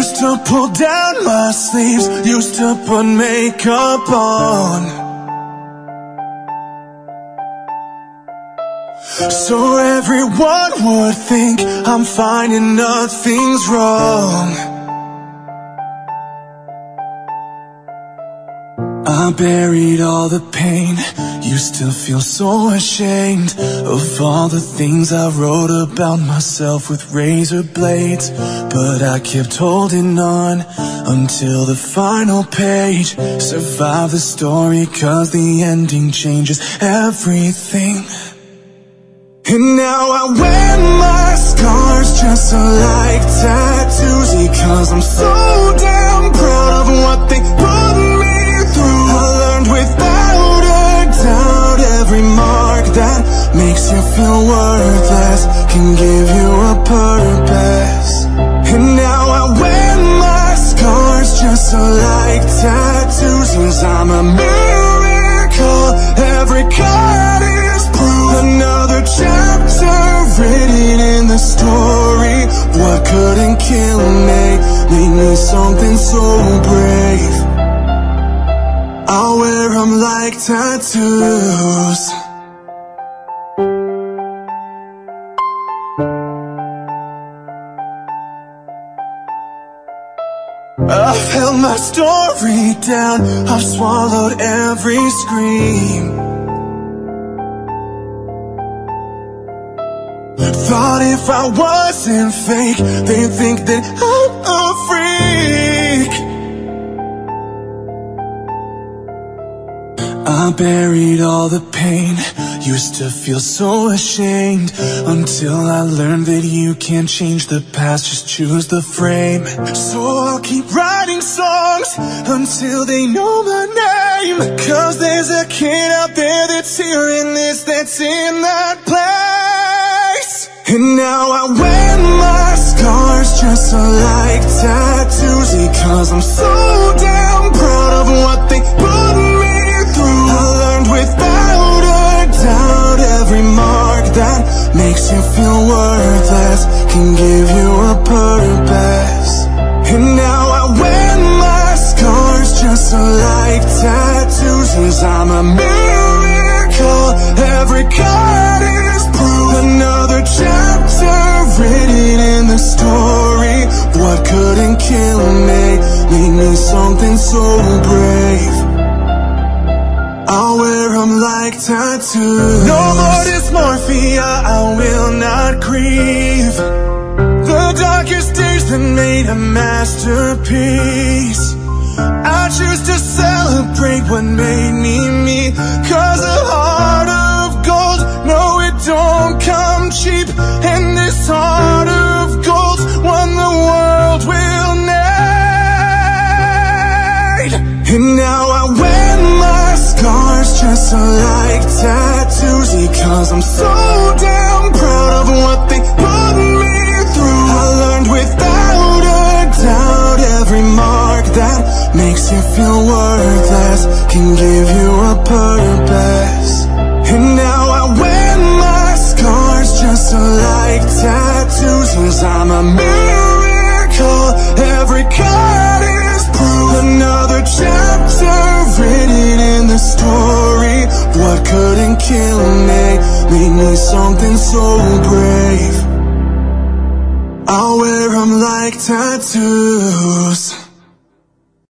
Used to pull down my sleeves, used to put makeup on, so everyone would think I'm fine and nothing's wrong. I buried all the pain, used to feel so ashamed of all the things I wrote about myself with razor blades. But I kept holding on until the final page. Survive the story, 'cause the ending changes everything. And now I wear my scars just like tattoos, because I'm so damn proud of what they put me through. I learned without a doubt every mark that makes you feel worthless can give you a purpose. And now I wear my scars just like tattoos, 'cause I'm a miracle. Every cut is proof. Another chapter written in the story. What couldn't kill me made me something so brave. I'll wear them like tattoos. I've held my story down, I've swallowed every scream. Thought if I wasn't fake, they'd think that I'm a freak. I buried all the pain, used to feel so ashamed, until I learned that you can't change the past, just choose the frame. So I'll keep writing songs until they know my name, 'cause there's a kid out there that's hearing this, that's in that place. And now I wear my scars just like tattoos, because I'm so damn proud of what they put me through. I learned without a doubt every mark that makes you feel worthless can give you a purpose. And now I wear my scars just like tattoos, 'cause I'm a miracle. Every cut is proof. Another chapter written in the story. What couldn't kill me made me something so brave. I'll wear them like tattoos. No more dysmorphia, I will not grieve the darkest days that made a masterpiece. I choose to celebrate what made me me, 'cause a heart of gold, no it don't come cheap. And this heart of gold's one the world will need. And now I wear my scars just like tattoos, because I'm so damn proud of what they put me through. I learned without a doubt every mark that makes you feel worthless can give you a purpose. And now I wear my scars just like tattoos, 'cause I'm a miracle. Every cut is proof. Another chapter written in the story. What couldn't kill me made me something so brave. I'll wear them like tattoos.